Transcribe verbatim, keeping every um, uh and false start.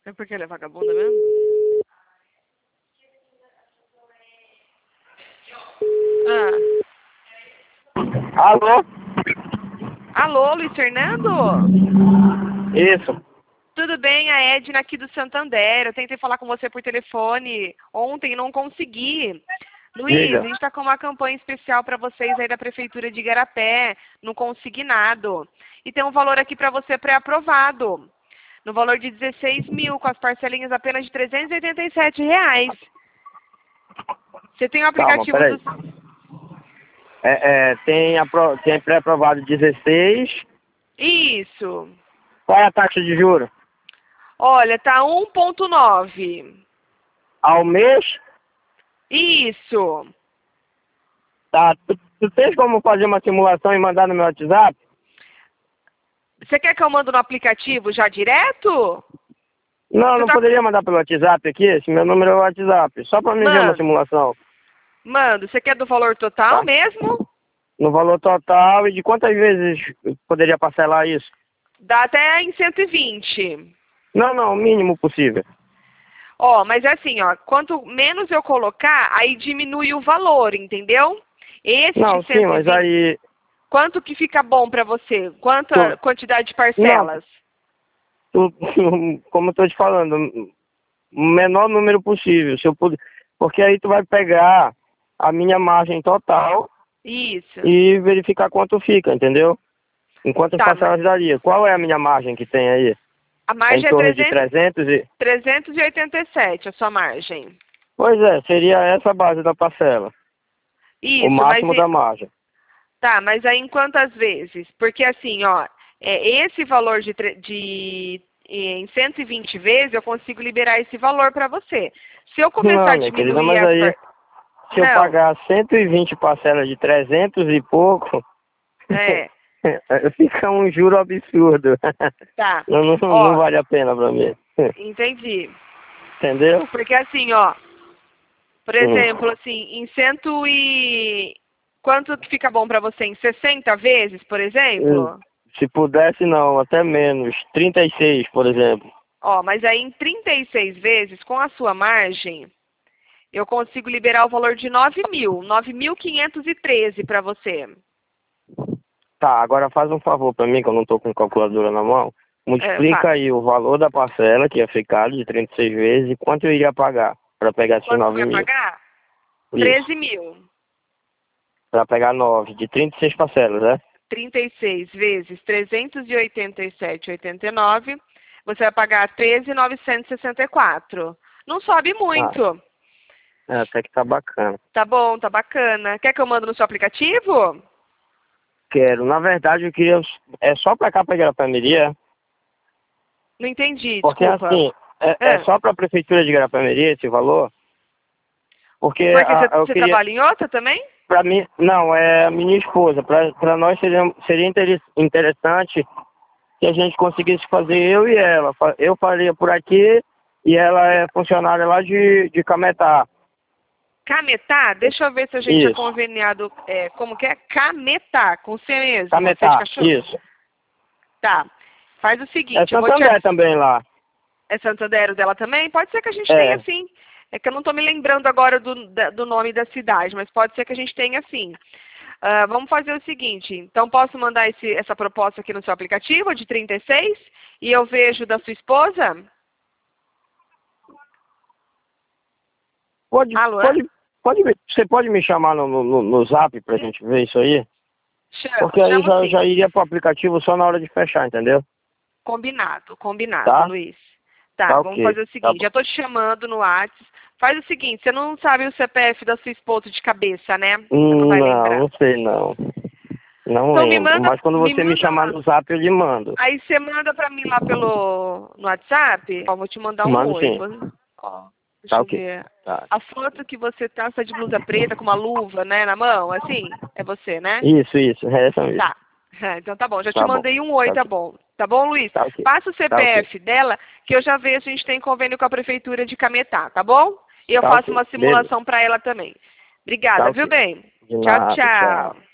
É porque ela é vagabunda mesmo? Ah. Alô? Alô, Luiz Fernando? Isso. Tudo bem? A Edna aqui do Santander. Eu tentei falar com você por telefone ontem e não consegui. Luiz, Diga. a gente está com uma campanha especial para vocês aí da Prefeitura de Igarapé, no consignado. E tem um valor aqui para você pré-aprovado, no valor de dezesseis mil, com as parcelinhas apenas de trezentos e oitenta e sete reais. Você tem o Calma, aplicativo peraí. do... É, é, tem, apro... tem pré-aprovado dezesseis. Isso. Qual é a taxa de juros? Olha, tá um ponto nove. Ao mês? Isso. Tá. Tu, tu tens como fazer uma simulação e mandar no meu WhatsApp? Você quer que eu mando no aplicativo já direto? Não, Você não tá... poderia mandar pelo WhatsApp aqui? Esse meu número é o WhatsApp. Só para me ver uma Mando. simulação. Mando. Você quer do valor total Tá. mesmo? No valor total e de quantas vezes eu poderia parcelar isso? Dá até em cento e vinte. Não, não, o mínimo possível. Ó, mas é assim, ó, quanto menos eu colocar, aí diminui o valor, entendeu? Esse Não, de sim, cento e mas vinte, aí... quanto que fica bom pra você? Quanta Tu, quantidade de parcelas? tu, como eu tô te falando, o menor número possível, se eu puder, porque aí tu vai pegar a minha margem total Isso. e verificar quanto fica, entendeu? Em quantas Tá, parcelas mas daria. Qual é a minha margem que tem aí? a É em margem é torno de trezentos, trezentos e... trezentos e oitenta e sete, a sua margem. Pois é, seria essa a base da parcela. O Isso, mas máximo e- da margem. tá, mas aí em quantas vezes? Porque assim, ó, é, esse valor de, tre- de em cento e vinte vezes eu consigo liberar esse valor para você. Se eu começar Não, a minha querida, diminuir mas as aí, par... se eu Não, pagar cento e vinte parcelas de trezentos e pouco, é, fica um juro absurdo. tá. Não, não, não Ó, vale a pena pra mim. entendi. Entendeu? Porque assim, ó, por Hum. exemplo, assim, em cento e... Quanto que fica bom para você? Em sessenta vezes, por Hum, exemplo? Se pudesse, não, até menos. trinta e seis, por exemplo. Ó, mas aí em trinta e seis vezes, com a sua margem, eu consigo liberar o valor de nove mil, nove mil quinhentos e treze para você. Tá, agora faz um favor pra mim, que eu não tô com calculadora na mão. É, Multiplica fácil. aí o valor da parcela que ia ficar de trinta e seis vezes e quanto eu iria pagar pra pegar esses Quanto você nove vai mil. pagar? Isso. treze mil. Pra pegar nove, de trinta e seis parcelas, né? trinta e seis vezes trezentos e oitenta e sete vírgula oitenta e nove, você vai pagar treze mil novecentos e sessenta e quatro. Não sobe Ah, muito. é, até que tá bacana. Tá bom, tá bacana. Quer que eu mando no seu aplicativo? Quero. Na verdade, eu queria... É só pra cá, pra Igarapé-Miri? Não entendi, Porque desculpa. assim, é, é Ah, só pra Prefeitura de Igarapé-Miri esse valor? Porque porque você, a, eu você queria... trabalha em outra também? Pra mim... Não, é a minha esposa. Pra, pra nós seria, seria inter- interessante que a gente conseguisse fazer eu e ela. Fa- Eu faria por aqui e ela é funcionária lá de, de Cametá. Cametá? Deixa eu ver se a gente é Isso. conveniado. É, como que é? Cametá, com C mesmo. C de Cametá, cachorro? isso. Tá. Faz o É seguinte, eu vou te... Santander também lá. É Santander o dela também? Pode ser que a gente tenha É. sim. É que eu não estou me lembrando agora do, da- do nome da cidade, mas pode ser que a gente tenha sim. Ah, vamos fazer o seguinte, então posso mandar esse, essa proposta aqui no seu aplicativo de trinta e seis e eu vejo da sua esposa? Pode, Alô? pode, pode, me- você pode me chamar no, no, no zap pra gente ver isso aí? Chamo, Porque aí chamo já, sim. já iria pro aplicativo só na hora de fechar, entendeu? Combinado, combinado, Tá? Luiz. Tá, Tá vamos ok. fazer o Tá seguinte, bom. já estou te chamando no WhatsApp. Faz o seguinte, você não sabe o C P F da sua esposa de cabeça, né? Você não vai Hum, Não, lembrar. não sei não. Não Então me lembro. manda, Mas quando me você me manda chamar lá. no zap, eu lhe mando. Aí você manda pra mim lá pelo no WhatsApp. Ó, vou te mandar um Mando oi. sim. Vou- Ó, Tá deixa eu ok. ver. Tá. A foto que você tá, você tá de blusa preta com uma luva, né, na mão, assim? É você, né? Isso, isso. É essa mesmo. Tá. Então tá bom, já te Tá bom. mandei um oi, Tá tá ok. bom. Tá bom, Luiz? Tá ok. Passa o Tá ok. C P F dela, que eu já vejo se a gente tem convênio com a Prefeitura de Cametá, tá bom? E eu Tá faço ok. uma Beleza. simulação pra ela também. Tá Obrigada, viu, ok. bem? De Tchau, nada. tchau. Tchau.